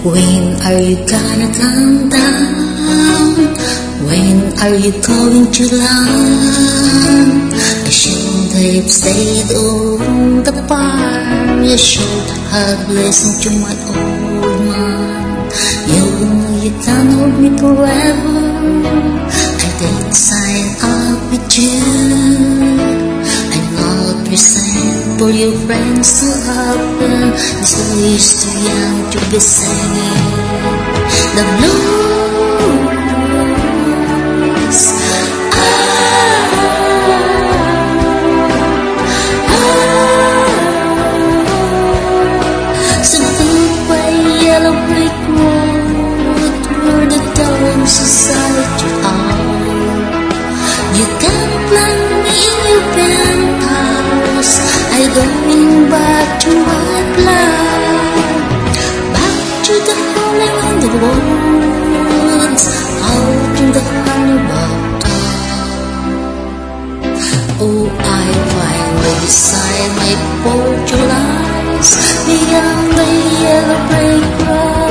When are you gonna come down? When are you going to land? I should have stayed on the bar. I should have listened to my old man. You know you can't hold me forever. I didn't sign up with you. I'm not present for your friends to happen. This is too young to be singing the blues. So goodbye, yellow brick road, where the dark society are. You can't plan me in your penthouse. I'm going back to my plan, back to the howling in the woods, out in the carnival town. Oh, I finally decide my porch lies beyond the yellow brick road.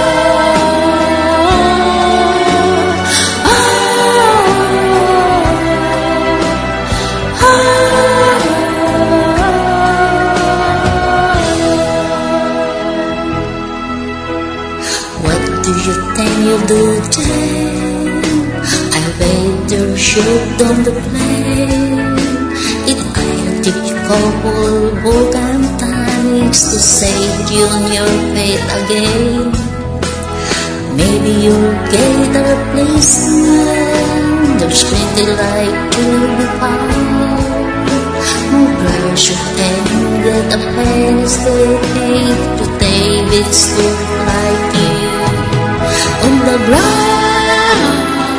What do you think you'll do then? I better shoot down the plane. If I don't give you couple broken times to save you on your fate again, maybe you'll get a replacement. There's plenty like to be found. No pressure and get a penny stay to take it story like you on the ground.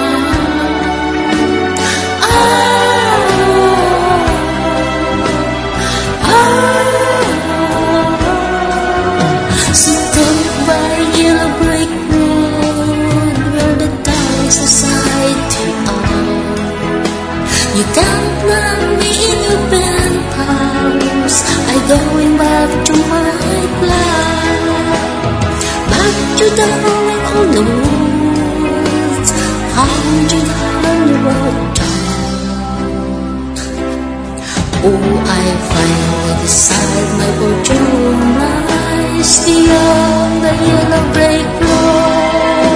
So goodbye, yellow brick road, where the dark society are. You can't plan me in your penthouse. I'm going back to my plan, back to the howling on the woods, out to the carnival town. Oh, I finally decide my fortune lies beyond the yellow brick road.